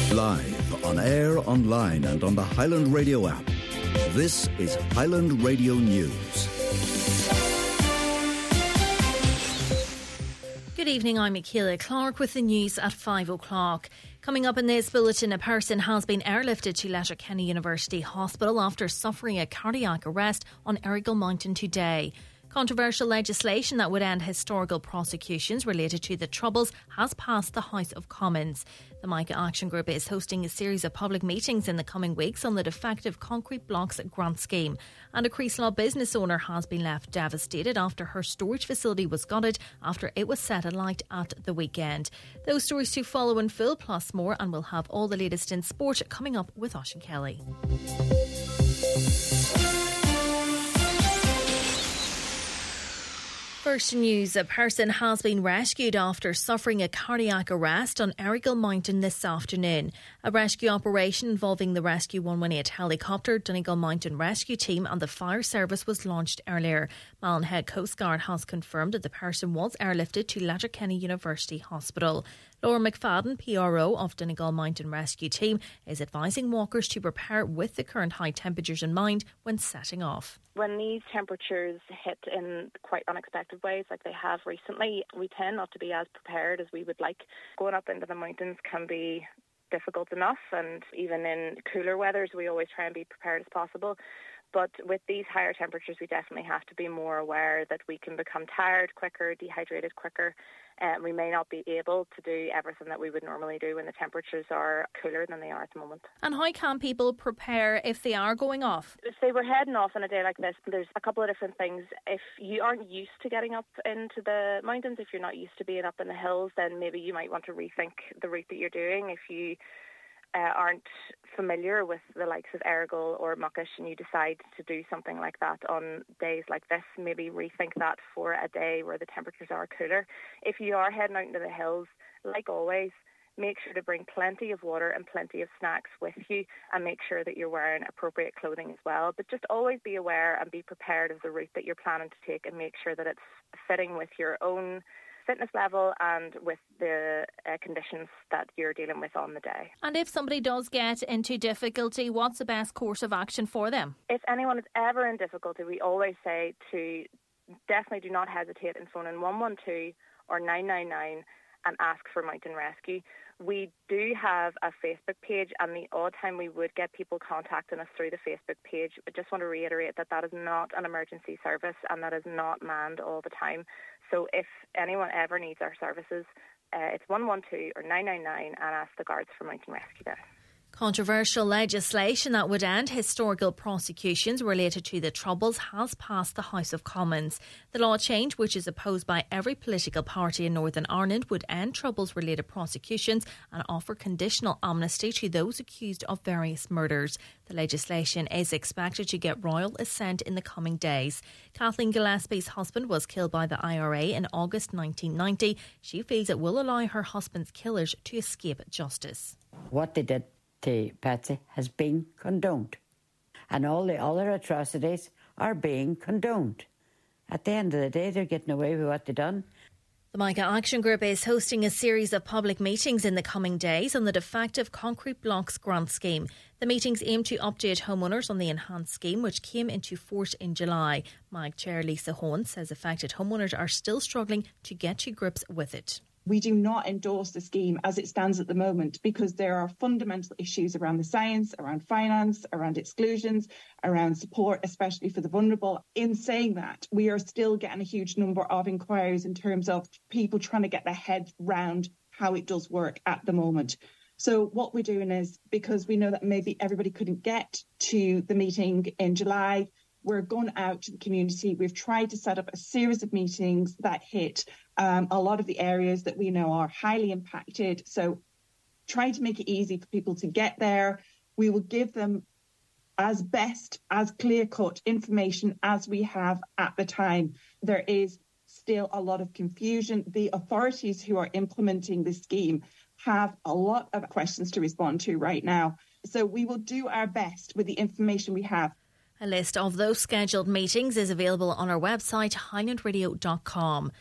Live, on air, online and on the Highland Radio app. This is Highland Radio News. Good evening, I'm Michaela Clark with the news at 5 o'clock. Coming up in this bulletin, a person has been airlifted to Letterkenny University Hospital after suffering a cardiac arrest on Errigal Mountain today. Controversial legislation that would end historical prosecutions related to the Troubles has passed the House of Commons. The Micah Action Group is hosting a series of public meetings in the coming weeks on the defective concrete blocks grant scheme. And a Creeslaw business owner has been left devastated after her storage facility was gutted after it was set alight at the weekend. Those stories to follow in full, plus more, and we'll have all the latest in sport coming up with Oisín Kelly. First news, a person has been rescued after suffering a cardiac arrest on Errigal Mountain this afternoon. A rescue operation involving the Rescue 118 helicopter, Donegal Mountain Rescue Team and the fire service was launched earlier. Mallinhead Coast Guard has confirmed that the person was airlifted to Letterkenny University Hospital. Laura McFadden, PRO of Donegal Mountain Rescue Team, is advising walkers to prepare with the current high temperatures in mind when setting off. When these temperatures hit in quite unexpected ways like they have recently, we tend not to be as prepared as we would like. Going up into the mountains can be difficult enough, and even in cooler weathers we always try and be prepared as possible. But with these higher temperatures, we definitely have to be more aware that we can become tired quicker, dehydrated quicker. We may not be able to do everything that we would normally do when the temperatures are cooler than they are at the moment. And how can people prepare if they are going off? If they were heading off on a day like this, there's a couple of different things. If you aren't used to getting up into the mountains, if you're not used to being up in the hills, then maybe you might want to rethink the route that you're doing. If you aren't familiar with the likes of Errigal or Muckish and you decide to do something like that on days like this, maybe rethink that for a day where the temperatures are cooler. If you are heading out into the hills, like always, make sure to bring plenty of water and plenty of snacks with you, and make sure that you're wearing appropriate clothing as well. But just always be aware and be prepared of the route that you're planning to take, and make sure that it's fitting with your own fitness level and with the conditions that you're dealing with on the day. And if somebody does get into difficulty, what's the best course of action for them? If anyone is ever in difficulty, we always say to definitely do not hesitate in phoning 112 or 999 and ask for Mountain Rescue. We do have a Facebook page, and the odd time we would get people contacting us through the Facebook page. I just want to reiterate that that is not an emergency service and that is not manned all the time. So if anyone ever needs our services, it's 112 or 999 and ask the guards for Mountain Rescue there. Controversial legislation that would end historical prosecutions related to the Troubles has passed the House of Commons. The law change, which is opposed by every political party in Northern Ireland, would end Troubles-related prosecutions and offer conditional amnesty to those accused of various murders. The legislation is expected to get royal assent in the coming days. Kathleen Gillespie's husband was killed by the IRA in August 1990. She feels it will allow her husband's killers to escape justice. What they did to Patsy has been condoned, and all the other atrocities are being condoned. At the end of the day, they're getting away with what they've done. The Micah Action Group is hosting a series of public meetings in the coming days on the defective concrete blocks grant scheme. The meetings aim to update homeowners on the enhanced scheme, which came into force in July. MAG Chair Lisa Hohan says affected homeowners are still struggling to get to grips with it. We do not endorse the scheme as it stands at the moment because there are fundamental issues around the science, around finance, around exclusions, around support, especially for the vulnerable. In saying that, we are still getting a huge number of inquiries in terms of people trying to get their head round how it does work at the moment. So what we're doing is, because we know that maybe everybody couldn't get to the meeting in July, we're going out to the community. We've tried to set up a series of meetings that hit a lot of the areas that we know are highly impacted. So trying to make it easy for people to get there. We will give them as best, as clear-cut information as we have at the time. There is still a lot of confusion. The authorities who are implementing this scheme have a lot of questions to respond to right now. So we will do our best with the information we have. A list of those scheduled meetings is available on our website, highlandradio.com.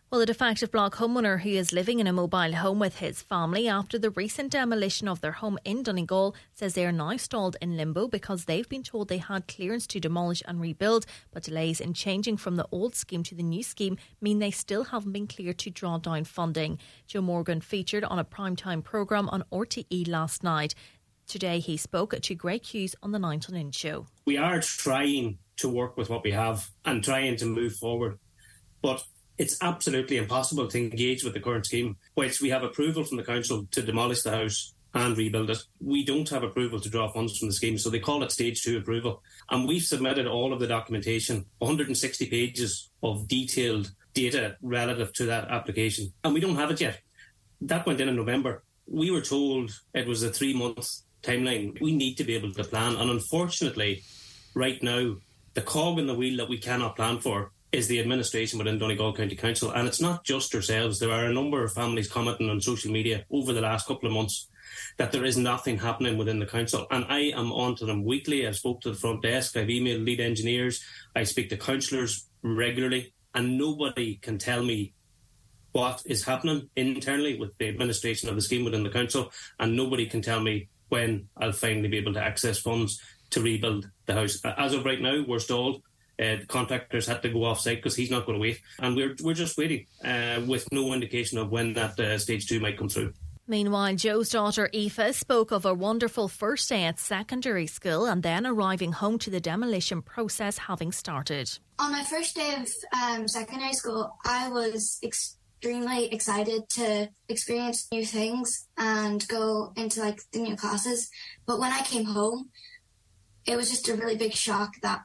Well, a defective block homeowner who is living in a mobile home with his family after the recent demolition of their home in Donegal says they are now stalled in limbo because they've been told they had clearance to demolish and rebuild, but delays in changing from the old scheme to the new scheme mean they still haven't been cleared to draw down funding. Joe Morgan featured on a primetime programme on RTE last night. Today he spoke to Greg Hughes on the 9 till Noon show. We are trying to work with what we have and trying to move forward, but it's absolutely impossible to engage with the current scheme. Whilst we have approval from the council to demolish the house and rebuild it, we don't have approval to draw funds from the scheme, so they call it stage 2 approval. And we've submitted all of the documentation, 160 pages of detailed data relative to that application, and we don't have it yet. That went in November. We were told it was a 3-month timeline. We need to be able to plan, and unfortunately, right now, the cog in the wheel that we cannot plan for is the administration within Donegal County Council. And it's not just ourselves. There are a number of families commenting on social media over the last couple of months that there is nothing happening within the council. And I am on to them weekly. I've spoke to the front desk. I've emailed lead engineers. I speak to councillors regularly. And nobody can tell me what is happening internally with the administration of the scheme within the council. And nobody can tell me when I'll finally be able to access funds to rebuild the house. As of right now, we're stalled. The contractors had to go off-site because he's not going to wait. And we're just waiting with no indication of when that stage 2 might come through. Meanwhile, Joe's daughter Aoife spoke of a wonderful first day at secondary school and then arriving home to the demolition process having started. On my first day of secondary school, I was extremely excited to experience new things and go into the new classes. But when I came home, it was just a really big shock that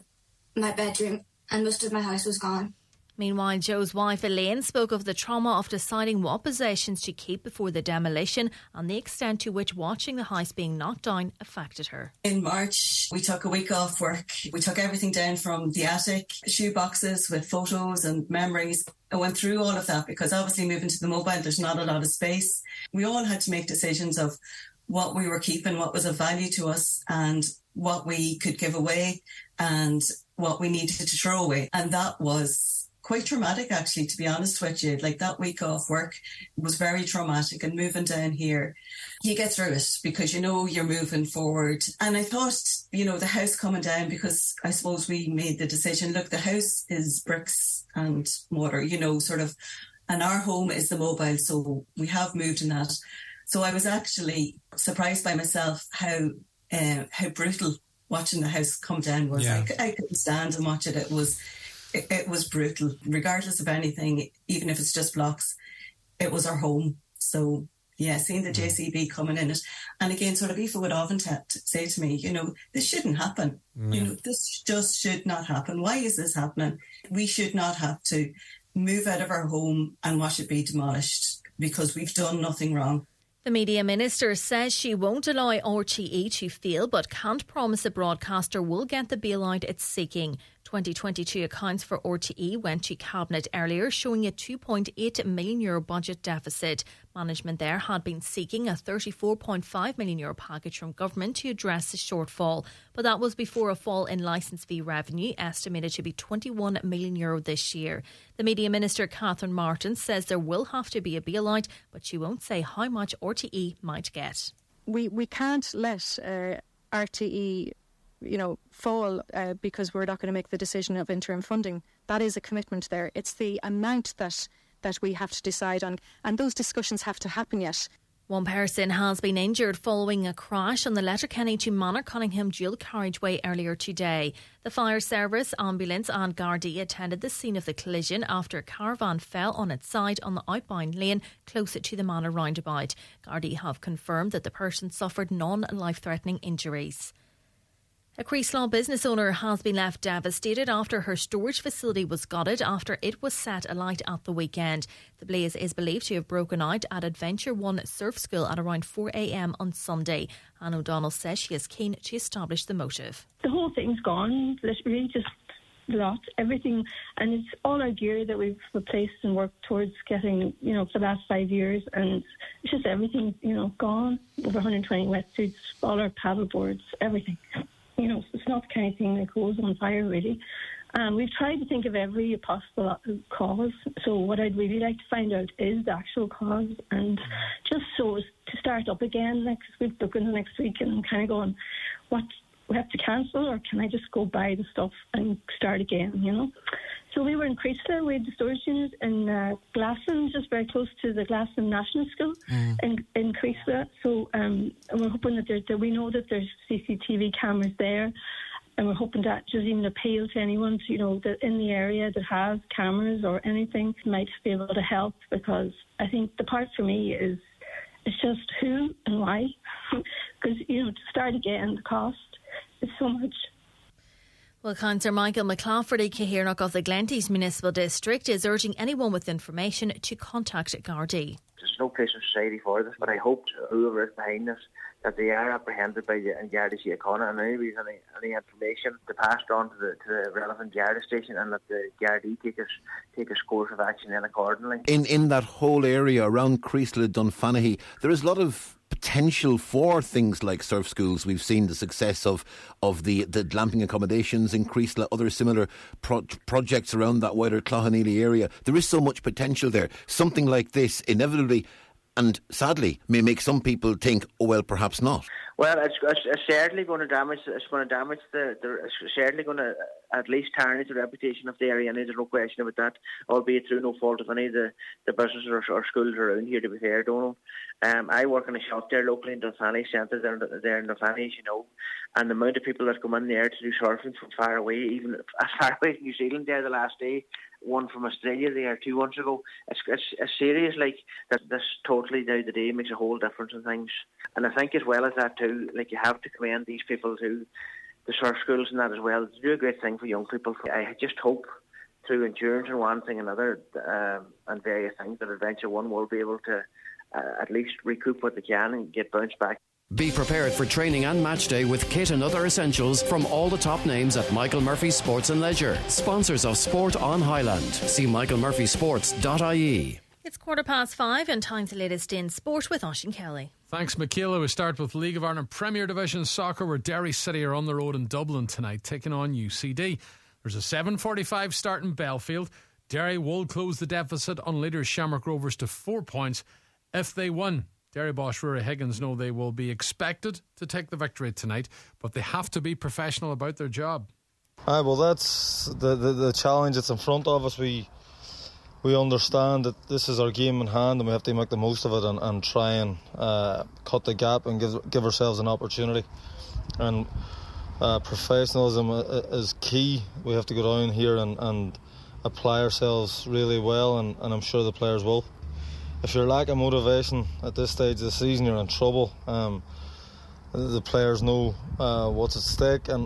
my bedroom and most of my house was gone. Meanwhile, Joe's wife Elaine spoke of the trauma of deciding what possessions to keep before the demolition and the extent to which watching the house being knocked down affected her. In March, we took a week off work. We took everything down from the attic, shoe boxes with photos and memories. I went through all of that because obviously moving to the mobile, there's not a lot of space. We all had to make decisions of what we were keeping, what was of value to us and what we could give away and what we needed to throw away. And that was quite traumatic, actually, to be honest with you. That week off work was very traumatic, and moving down here, you get through it because you're moving forward. And I thought, the house coming down, because I suppose we made the decision, look, the house is bricks and mortar, and our home is the mobile, so we have moved in that. So I was actually surprised by myself how brutal watching the house come down was. Yeah. I couldn't stand and watch it. It was brutal, regardless of anything, even if it's just blocks. It was our home. So, yeah, seeing the JCB coming in it. And again, sort of Aoife would often say to me, this shouldn't happen. Yeah. This just should not happen. Why is this happening? We should not have to move out of our home and watch it be demolished because we've done nothing wrong. The media minister says she won't allow RTE to fail but can't promise the broadcaster will get the bailout it's seeking. 2022 accounts for RTE went to Cabinet earlier, showing a €2.8 million budget deficit. Management there had been seeking a €34.5 million package from government to address the shortfall. But that was before a fall in licence fee revenue, estimated to be €21 million this year. The media minister, Catherine Martin, says there will have to be a bailout, but she won't say how much RTE might get. We can't let RTE fall because we're not going to make the decision of interim funding. That is a commitment there. It's the amount that we have to decide on, and those discussions have to happen yet. One person has been injured following a crash on the Letterkenny to Manor Cunningham dual carriageway earlier today. The fire service, ambulance and Gardaí attended the scene of the collision after a caravan fell on its side on the outbound lane closer to the Manor roundabout. Gardaí have confirmed that the person suffered non-life-threatening injuries. A Creeslaw business owner has been left devastated after her storage facility was gutted after it was set alight at the weekend. The blaze is believed to have broken out at Adventure One Surf School at around 4 a.m. on Sunday. Anne O'Donnell says she is keen to establish the motive. The whole thing's gone, literally just a lot, everything, and it's all our gear that we've replaced and worked towards getting, for the last 5 years, and it's just everything, gone. Over 120 wetsuits, all our paddle boards, everything. It's not the kind of thing that goes on fire, really. And we've tried to think of every possible cause. So what I'd really like to find out is the actual cause, and just so as to start up again next week, looking into next week, and I'm kind of going, what, we have to cancel, or can I just go buy the stuff and start again, you know? So we were in Creasler, we had the storage unit in Glasson, just very close to the Glasson National School in Creasler. So and we're hoping that we know that there's CCTV cameras there, and we're hoping that just even appeal to anyone, you know, that in the area that has cameras or anything might be able to help, because I think the part for me is it's just who and why, because, you know, to start again, the cost is so much. Well, Councillor Michael McClafferty Cahirnock of the Glenties Municipal District is urging anyone with information to contact Gardaí. There's no place in society for this, but I hope whoever is behind this, that they are apprehended by the Garda Síochána, and any information to pass on to the relevant Garda station, and that the Gardaí take a course of action then accordingly. In that whole area around Creasler, Dunfanaghy, there is a lot of potential for things like surf schools. We've seen the success of the glamping accommodations in Creasler, other similar projects around that wider Cloughaneely area. There is so much potential there. Something like this inevitably and sadly may make some people think, oh well, perhaps not. Well, it's certainly going to damage. It's going to damage it's certainly going to at least tarnish the reputation of the area, and there's no question about that. Albeit through no fault of any of the businesses or schools around here, to be fair, Donald. I work in a shop there locally in Dunfanaghy Centre, there in Dunfanaghy, as you know, and the amount of people that come in there to do surfing from far away, even as far away as New Zealand there the last day. One from Australia there 2 months ago. It's serious, like that. This totally now the day makes a whole difference in things. And I think as well as that too, like you have to commend these people to the surf schools and that as well. To do a great thing for young people. I just hope through insurance and one thing and another and various things that Adventure One will be able to at least recoup what they can and get bounced back. Be prepared for training and match day with kit and other essentials from all the top names at Michael Murphy Sports and Leisure. Sponsors of Sport on Highland. See michaelmurphysports.ie. It's 5:15 and time for the latest in sport with Oisín Kelly. Thanks, Michaela. We start with League of Ireland Premier Division Soccer, where Derry City are on the road in Dublin tonight, taking on UCD. There's a 7:45 start in Belfield. Derry will close the deficit on leaders Shamrock Rovers to 4 points if they win. Derry boss Rory Higgins know they will be expected to take the victory tonight, but they have to be professional about their job. Well, that's the challenge that's in front of us. We understand that this is our game in hand, and we have to make the most of it and try and cut the gap and give ourselves an opportunity. And professionalism is key. We have to go down here and apply ourselves really well, and I'm sure the players will. If you're lacking motivation at this stage of the season, you're in trouble. The players know what's at stake, and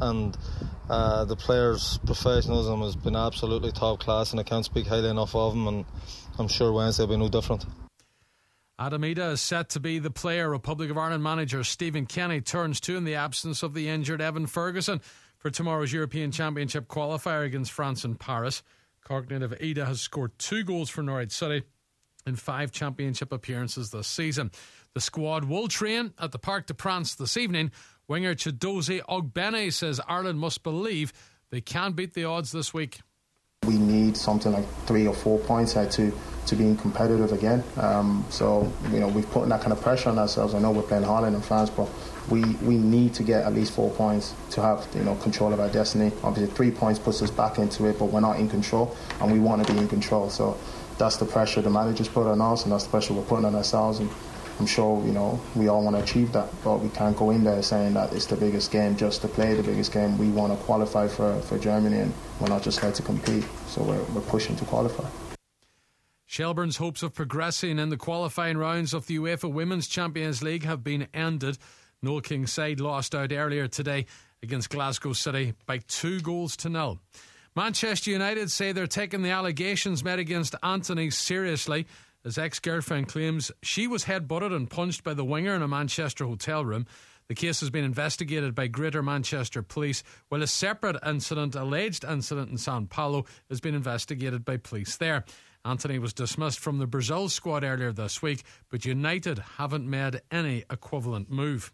the players' professionalism has been absolutely top class, and I can't speak highly enough of them, and I'm sure Wednesday will be no different. Adam Ida is set to be the player Republic of Ireland manager Stephen Kenny turns to in the absence of the injured Evan Ferguson for tomorrow's European Championship qualifier against France in Paris. Cork native Ida has scored 2 goals for Norwich City in 5 championship appearances this season. The squad will train at the Parc des Princes this evening. Winger Chidozie Ogbene says Ireland must believe they can beat the odds this week. We need something like 3 or 4 points to being competitive again. So, you know, we've put that kind of pressure on ourselves. I know we're playing Holland and France, but we need to get at least 4 points to have, you know, control of our destiny. Obviously 3 points puts us back into it, but we're not in control, and we want to be in control. So that's the pressure the managers put on us, and that's the pressure we're putting on ourselves. And I'm sure, you know, we all want to achieve that, but we can't go in there saying that it's the biggest game just to play the biggest game. We want to qualify for Germany, and we're not just here to compete, so we're pushing to qualify. Shelbourne's hopes of progressing in the qualifying rounds of the UEFA Women's Champions League have been ended. Noel King's side lost out earlier today against Glasgow City by 2-0. Manchester United say they're taking the allegations made against Anthony seriously. His ex-girlfriend claims she was headbutted and punched by the winger in a Manchester hotel room. The case has been investigated by Greater Manchester Police, while a separate alleged incident in Sao Paulo has been investigated by police there. Anthony was dismissed from the Brazil squad earlier this week, but United haven't made any equivalent move.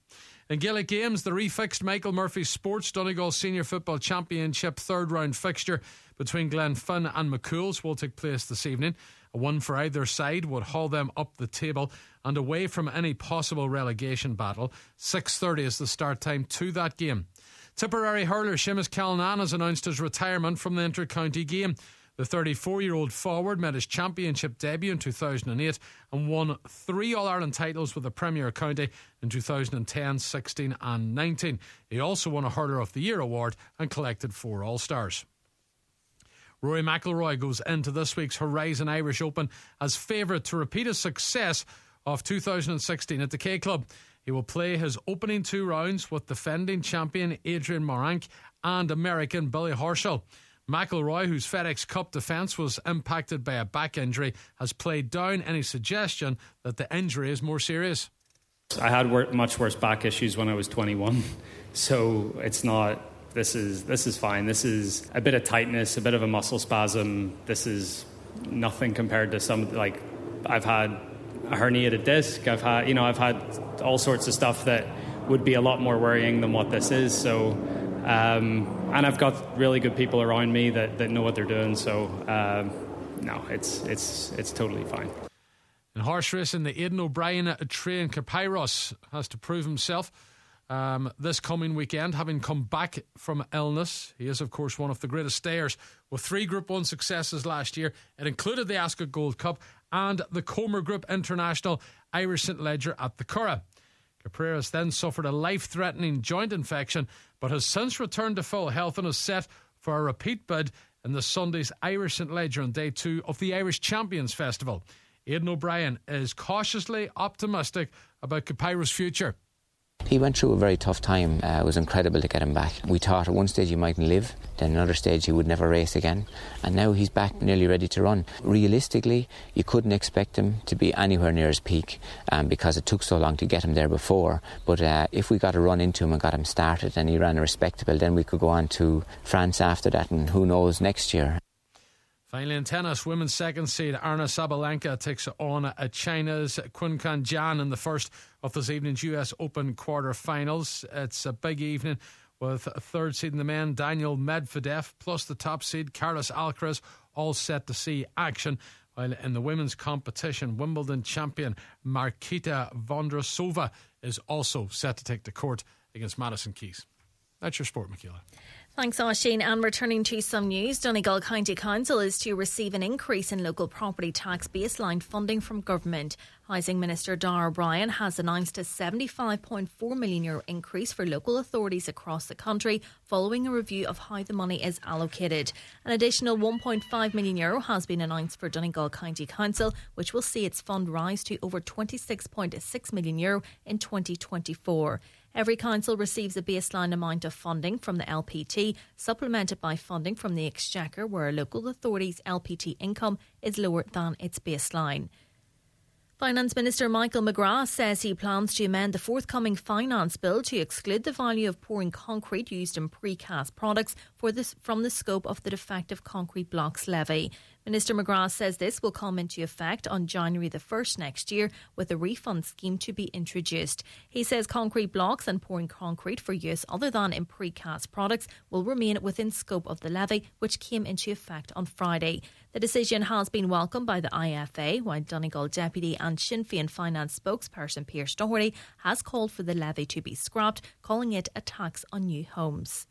In Gaelic games, the refixed Michael Murphy Sports Donegal Senior Football Championship third round fixture between Glenfin and McCools will take place this evening. A one for either side would haul them up the table and away from any possible relegation battle. 6:30 is the start time to that game. Tipperary hurler Seamus Callanan has announced his retirement from the inter-county game. The 34-year-old forward made his championship debut in 2008 and won 3 All-Ireland titles with the Premier County in 2010, 16 and 19. He also won a Hurler of the Year award and collected 4 All-Stars. Rory McIlroy goes into this week's Horizon Irish Open as favourite to repeat his success of 2016 at the K Club. He will play his opening 2 rounds with defending champion Adrian Morank and American Billy Horschel. McIlroy, whose FedEx Cup defence was impacted by a back injury, has played down any suggestion that the injury is more serious. I had much worse back issues when I was 21, so it's not. This is fine. This is a bit of tightness, a bit of a muscle spasm. This is nothing compared to some, like, I've had a herniated disc. I've had all sorts of stuff that would be a lot more worrying than what this is. So, and I've got really good people around me that know what they're doing. So, no, it's totally fine. In horse racing, the Aidan O'Brien train Capyros has to prove himself this coming weekend, having come back from illness. He is, of course, one of the greatest stayers with 3 Group 1 successes last year. It included the Ascot Gold Cup and the Comer Group International Irish St Leger at the Curragh. Capyros then suffered a life-threatening joint infection but has since returned to full health and is set for a repeat bid in the Sunday's Irish St Leger on day 2 of the Irish Champions Festival. Aidan O'Brien is cautiously optimistic about Capyros' future. He went through a very tough time. It was incredible to get him back. We thought at one stage he mightn't live, then another stage he would never race again, and now he's back nearly ready to run. Realistically, you couldn't expect him to be anywhere near his peak because it took so long to get him there before. But if we got a run into him and got him started and he ran respectable, then we could go on to France after that, and who knows next year. Finally in tennis, women's second seed Arna Sabalenka takes on China's Qin Kan Jian in the first of this evening's US Open quarter-finals. It's a big evening with a third seed in the men Daniel Medvedev plus the top seed Carlos Alcaraz all set to see action. While in the women's competition, Wimbledon champion Marketa Vondrousova is also set to take the court against Madison Keys. That's your sport, Michaela. Thanks, Oisin. And returning to some news, Donegal County Council is to receive an increase in local property tax baseline funding from government. Housing Minister Darragh O'Brien has announced a €75.4 million increase for local authorities across the country following a review of how the money is allocated. An additional €1.5 million has been announced for Donegal County Council, which will see its fund rise to over €26.6 million in 2024. Every council receives a baseline amount of funding from the LPT, supplemented by funding from the Exchequer, where a local authority's LPT income is lower than its baseline. Finance Minister Michael McGrath says he plans to amend the forthcoming finance bill to exclude the value of pouring concrete used in precast products from the scope of the defective concrete blocks levy. Minister McGrath says this will come into effect on January the 1st next year, with a refund scheme to be introduced. He says concrete blocks and pouring concrete for use other than in precast products will remain within scope of the levy, which came into effect on Friday. The decision has been welcomed by the IFA, while Donegal Deputy and Sinn Féin Finance spokesperson Pearse Doherty has called for the levy to be scrapped, calling it a tax on new homes.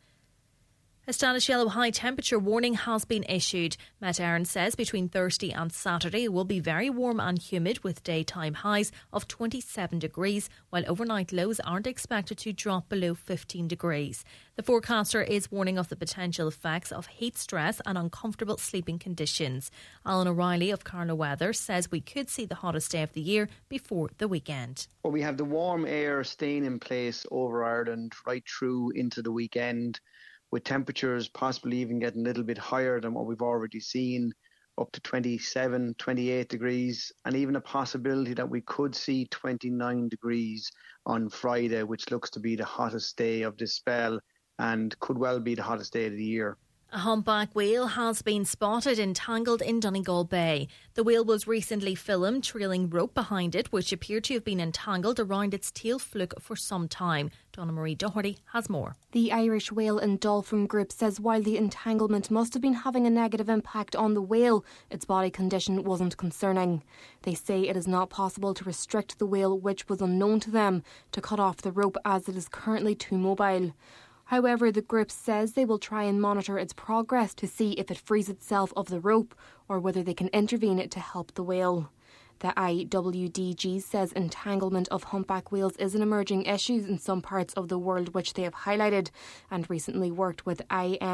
A Scottish yellow high temperature warning has been issued. Met Éireann says between Thursday and Saturday it will be very warm and humid with daytime highs of 27 degrees, while overnight lows aren't expected to drop below 15 degrees. The forecaster is warning of the potential effects of heat stress and uncomfortable sleeping conditions. Alan O'Reilly of Carlow Weather says we could see the hottest day of the year before the weekend. Well, we have the warm air staying in place over Ireland right through into the weekend, with temperatures possibly even getting a little bit higher than what we've already seen, up to 27, 28 degrees, and even a possibility that we could see 29 degrees on Friday, which looks to be the hottest day of this spell and could well be the hottest day of the year. A humpback whale has been spotted entangled in Donegal Bay. The whale was recently filmed trailing rope behind it, which appeared to have been entangled around its tail fluke for some time. Donna Marie Doherty has more. The Irish Whale and Dolphin Group says while the entanglement must have been having a negative impact on the whale, its body condition wasn't concerning. They say it is not possible to restrict the whale, which was unknown to them, to cut off the rope as it is currently too mobile. However, the group says they will try and monitor its progress to see if it frees itself of the rope or whether they can intervene to help the whale. The IWDG says entanglement of humpback whales is an emerging issue in some parts of the world, which they have highlighted, and recently worked with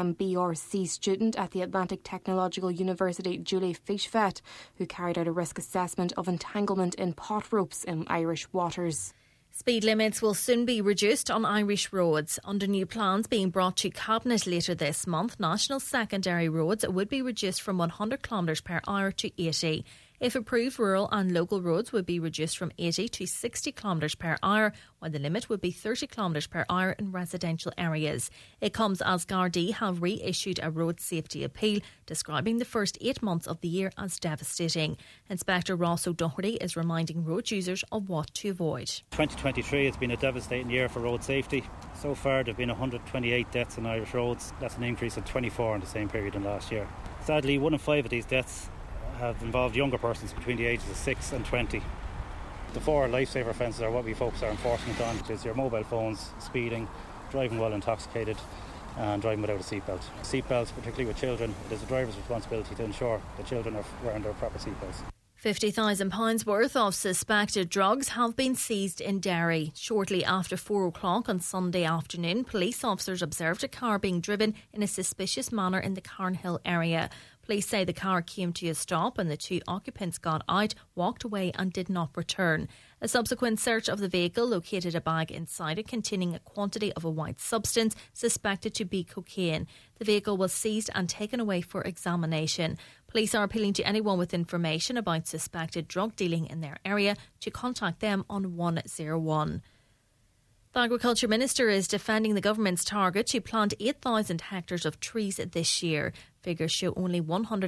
IMBRC student at the Atlantic Technological University, Julie Fischvet, who carried out a risk assessment of entanglement in pot ropes in Irish waters. Speed limits will soon be reduced on Irish roads. Under new plans being brought to Cabinet later this month, national secondary roads would be reduced from 100 km per hour to 80. If approved, rural and local roads would be reduced from 80 to 60 km per hour, while the limit would be 30 km per hour in residential areas. It comes as Gardaí have reissued a road safety appeal, describing the first 8 months of the year as devastating. Inspector Ross O'Doherty is reminding road users of what to avoid. 2023 has been a devastating year for road safety. So far there have been 128 deaths on Irish roads. That's an increase of 24 in the same period in last year. Sadly, 1 in 5 of these deaths have involved younger persons between the ages of 6 and 20. The 4 lifesaver offences are what we focus our enforcement on, which is your mobile phones, speeding, driving while intoxicated and driving without a seatbelt. Seatbelts, particularly with children, it is the driver's responsibility to ensure the children are wearing their proper seatbelts. £50,000 worth of suspected drugs have been seized in Derry. Shortly after 4 o'clock on Sunday afternoon, police officers observed a car being driven in a suspicious manner in the Carnhill area. Police say the car came to a stop and the 2 occupants got out, walked away and did not return. A subsequent search of the vehicle located a bag inside it containing a quantity of a white substance suspected to be cocaine. The vehicle was seized and taken away for examination. Police are appealing to anyone with information about suspected drug dealing in their area to contact them on 101. The Agriculture Minister is defending the government's target to plant 8,000 hectares of trees this year. Figures show only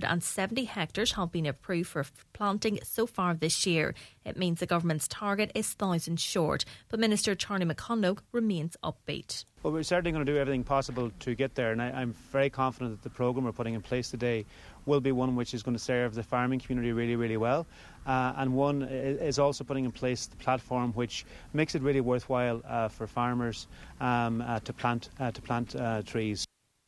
170 hectares have been approved for planting so far this year. It means the government's target is thousands short. But Minister Charlie McConlogue remains upbeat. Well, we're certainly going to do everything possible to get there, and I'm very confident that the programme we're putting in place today will be one which is going to serve the farming community really, really well. And one is also putting in place the platform which makes it really worthwhile for farmers to plant trees.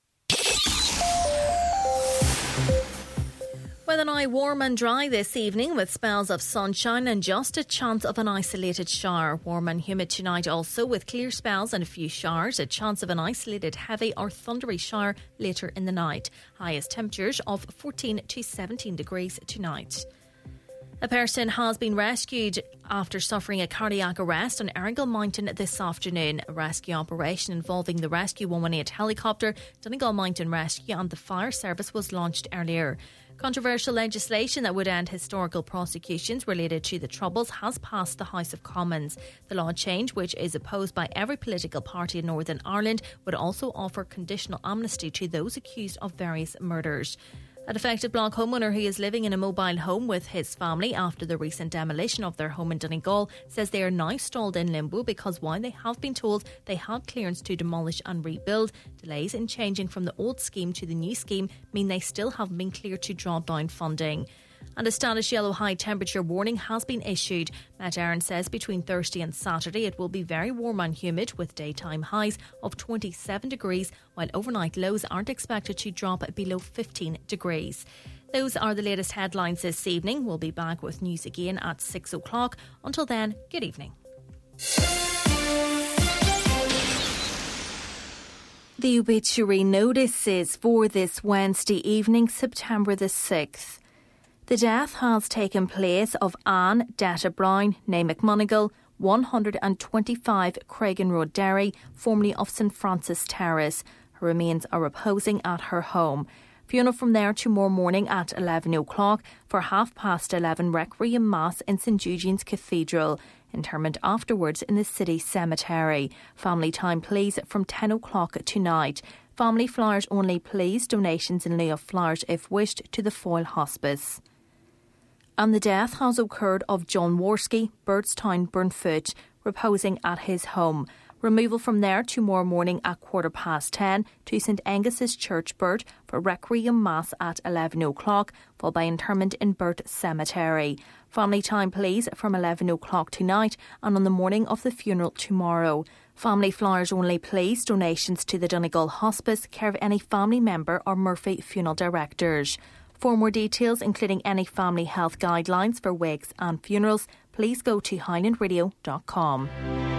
Weather now warm and dry this evening with spells of sunshine and just a chance of an isolated shower. Warm and humid tonight also with clear spells and a few showers. A chance of an isolated heavy or thundery shower later in the night. Highest temperatures of 14 to 17 degrees tonight. A person has been rescued after suffering a cardiac arrest on Errigal Mountain this afternoon. A rescue operation involving the Rescue 118 helicopter, Donegal Mountain Rescue and the fire service was launched earlier. Controversial legislation that would end historical prosecutions related to the Troubles has passed the House of Commons. The law change, which is opposed by every political party in Northern Ireland, would also offer conditional amnesty to those accused of various murders. A defected Block homeowner who is living in a mobile home with his family after the recent demolition of their home in Donegal says they are now stalled in limbo because while they have been told they had clearance to demolish and rebuild, delays in changing from the old scheme to the new scheme mean they still haven't been cleared to draw down funding. And a status yellow high temperature warning has been issued. Met Éireann says between Thursday and Saturday it will be very warm and humid with daytime highs of 27 degrees while overnight lows aren't expected to drop below 15 degrees. Those are the latest headlines this evening. We'll be back with news again at 6 o'clock. Until then, good evening. The obituary notices for this Wednesday evening, September the 6th. The death has taken place of Anne Detta Brown, née McMonigal, 125 Craigan Road, Derry, formerly of St Francis Terrace. Her remains are reposing at her home. Funeral from there tomorrow morning at 11 o'clock for 11:30 Requiem Mass in St Eugene's Cathedral. Interment afterwards in the city cemetery. Family time please from 10 o'clock tonight. Family flowers only please. Donations in lieu of flowers if wished to the Foyle Hospice. And the death has occurred of John Worski, Birdstown, Burnfoot, reposing at his home. Removal from there tomorrow morning at 10:15 to St Angus's Church, Burt, for Requiem Mass at 11 o'clock, followed by interment in Burt Cemetery. Family time please from 11 o'clock tonight and on the morning of the funeral tomorrow. Family flowers only please. Donations to the Donegal Hospice, care of any family member or Murphy Funeral Directors. For more details, including any family health guidelines for wakes and funerals, please go to highlandradio.com.